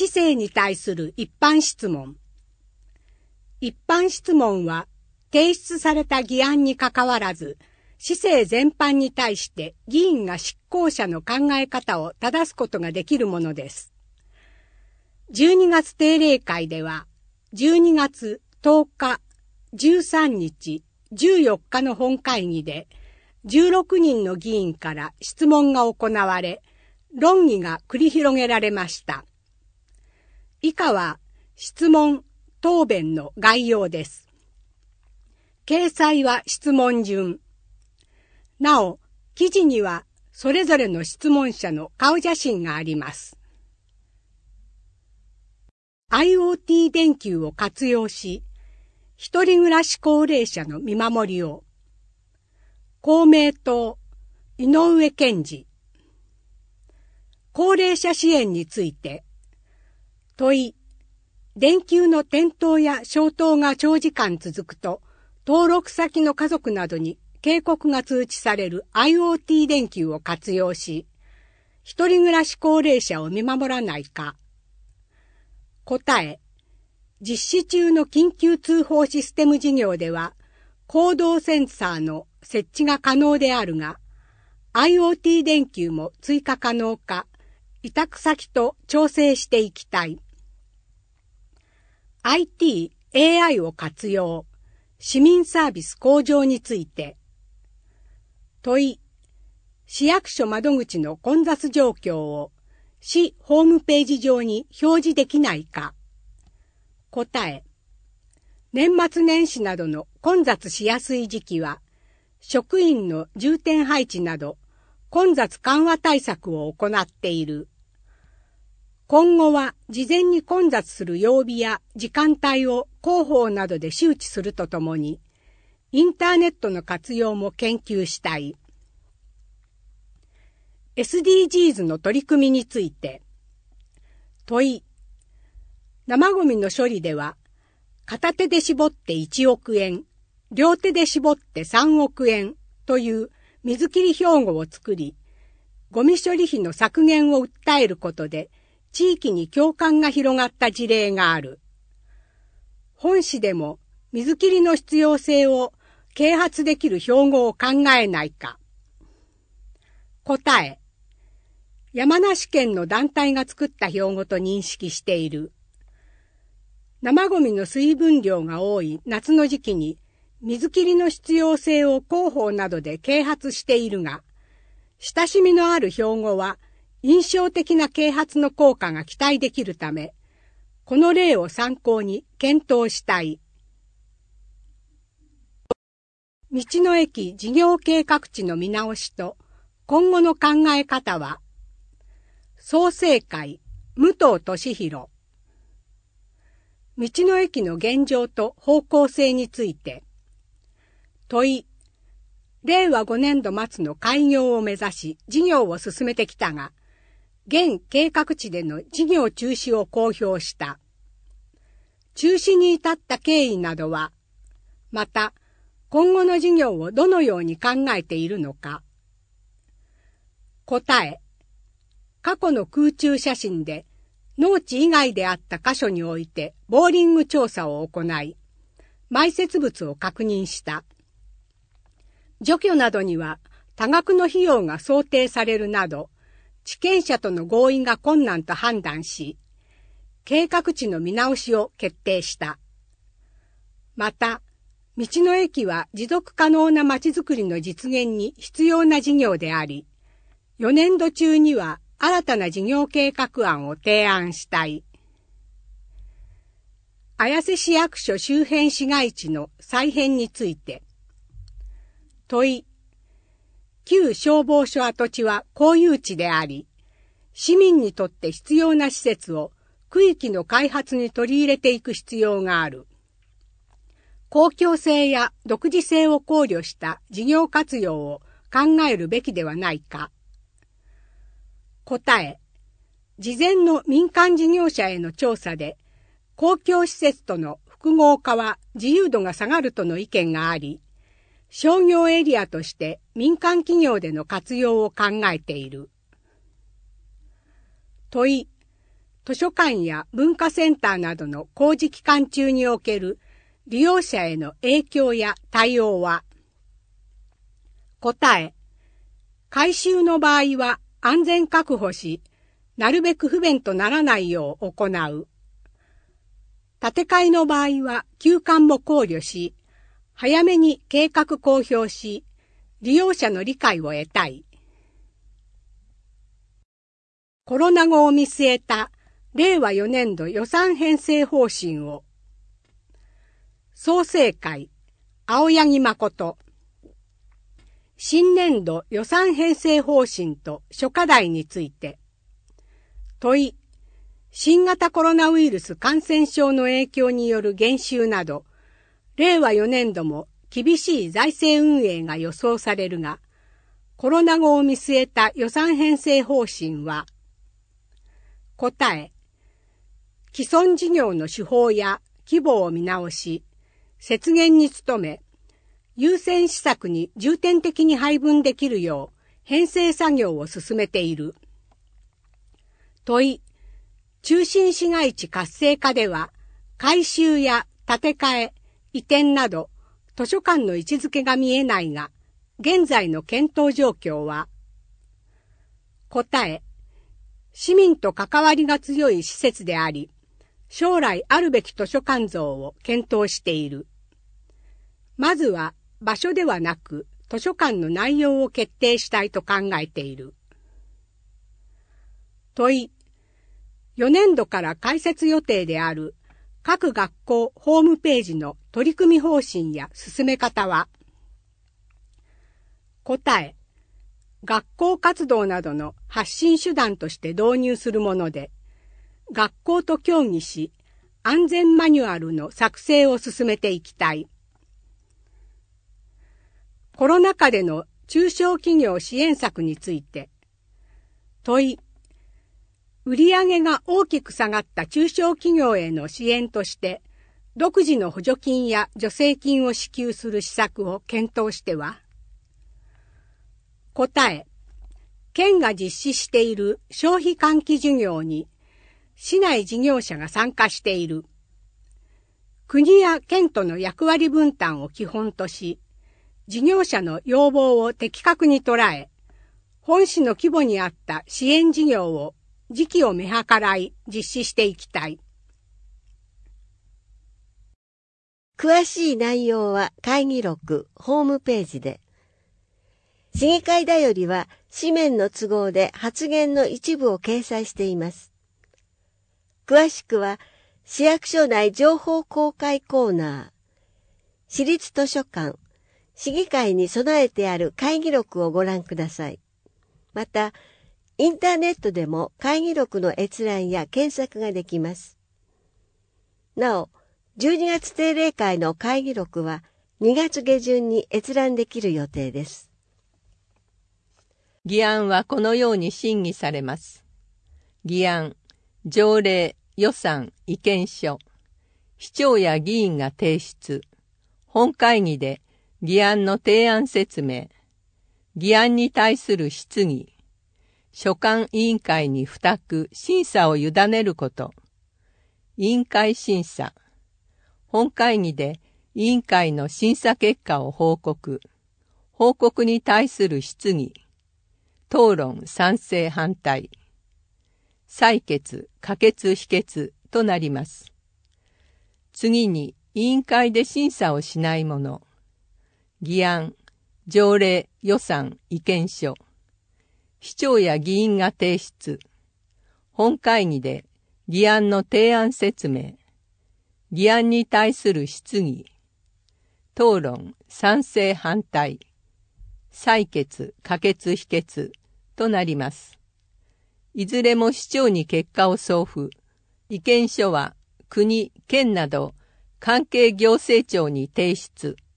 市政に対する一般質問。一般質問は提出された議案にかかわらず、市政全般に対して議員が執行者の考え方を正すことができるものです。12月定例会では、12月10日、13日、14日の本会議で、16人の議員から質問が行われ、論議が繰り広げられました。以下は質問・答弁の概要です。掲載は質問順。なお、記事にはそれぞれの質問者の顔写真があります。IoT 電球を活用し、一人暮らし高齢者の見守りを。公明党、井上健二。高齢者支援について、問い、電球の点灯や消灯が長時間続くと、登録先の家族などに警告が通知される IoT 電球を活用し、一人暮らし高齢者を見守らないか。答え、実施中の緊急通報システム事業では、行動センサーの設置が可能であるが、IoT 電球も追加可能か、委託先と調整していきたい。IT、AI を活用、市民サービス向上について。問い、市役所窓口の混雑状況を市ホームページ上に表示できないか。答え、年末年始などの混雑しやすい時期は、職員の重点配置など混雑緩和対策を行っている。今後は事前に混雑する曜日や時間帯を広報などで周知するとともに、インターネットの活用も研究したい。SDGs の取り組みについて。問い、生ゴミの処理では、片手で絞って1億円、両手で絞って3億円という水切り標語を作り、ゴミ処理費の削減を訴えることで、地域に共感が広がった事例がある。本市でも水切りの必要性を啓発できる標語を考えないか。答え、山梨県の団体が作った標語と認識している。生ゴミの水分量が多い夏の時期に水切りの必要性を広報などで啓発しているが、親しみのある標語は印象的な啓発の効果が期待できるため、この例を参考に検討したい。道の駅事業計画地の見直しと今後の考え方は、創成会、武藤俊弘。道の駅の現状と方向性について。問い、令和5年度末の開業を目指し事業を進めてきたが、現計画地での事業中止を公表した。中止に至った経緯などは、また今後の事業をどのように考えているのか。答え、過去の空中写真で農地以外であった箇所においてボーリング調査を行い、埋設物を確認した。除去などには多額の費用が想定されるなど、地権者との合意が困難と判断し、計画地の見直しを決定した。また、道の駅は持続可能なまちづくりの実現に必要な事業であり、4年度中には新たな事業計画案を提案したい。綾瀬市役所周辺市街地の再編について。問い、旧消防署跡地は公有地であり、市民にとって必要な施設を区域の開発に取り入れていく必要がある。公共性や独自性を考慮した事業活用を考えるべきではないか。答え、事前の民間事業者への調査で、公共施設との複合化は自由度が下がるとの意見があり、商業エリアとして民間企業での活用を考えている。問い、 図書館や文化センターなどの工事期間中における利用者への影響や対応は？答え、改修の場合は安全確保し、なるべく不便とならないよう行う。建て替えの場合は休館も考慮し、早めに計画公表し、利用者の理解を得たい。コロナ後を見据えた令和4年度予算編成方針を。創成会、青柳誠。新年度予算編成方針と諸課題について。問い、新型コロナウイルス感染症の影響による減収など、令和4年度も厳しい財政運営が予想されるが、コロナ後を見据えた予算編成方針は？答え、既存事業の手法や規模を見直し、節減に努め、優先施策に重点的に配分できるよう編成作業を進めている。問い、中心市街地活性化では、改修や建て替え、移転など図書館の位置づけが見えないが、現在の検討状況は？答え、市民と関わりが強い施設であり、将来あるべき図書館像を検討している。まずは場所ではなく図書館の内容を決定したいと考えている。問い、4年度から開設予定である各学校ホームページの取り組み方針や進め方は？答え、学校活動などの発信手段として導入するもので、学校と協議し、安全マニュアルの作成を進めていきたい。コロナ禍での中小企業支援策について。問い、売上が大きく下がった中小企業への支援として、独自の補助金や助成金を支給する施策を検討しては？答え、県が実施している消費喚起事業に、市内事業者が参加している。国や県との役割分担を基本とし、事業者の要望を的確に捉え、本市の規模に合った支援事業を時期を見計らい実施していきたい。 詳しい内容は会議録ホームページで。市議会だよりは紙面の都合で発言の一部を掲載しています。詳しくは市役所内情報公開コーナー、市立図書館、市議会に備えてある会議録をご覧ください。また、インターネットでも会議録の閲覧や検索ができます。なお、12月定例会の会議録は2月下旬に閲覧できる予定です。 議案はこのように審議されます。議案、条例、予算、意見書。市長や議員が提出。本会議で議案の提案説明。議案に対する質疑。所管委員会に付託、審査を委ねること。委員会審査。本会議で委員会の審査結果を報告。報告に対する質疑。討論、賛成、反対。採決、可決、否決となります。次に、委員会で審査をしないもの。議案、条例、予算、意見書。市長や議員が提出。本会議で議案の提案説明。議案に対する質疑。討論、賛成、反対。採決、可決、否決となります。いずれも市長に結果を送付。意見書は国、県など関係行政庁に提出。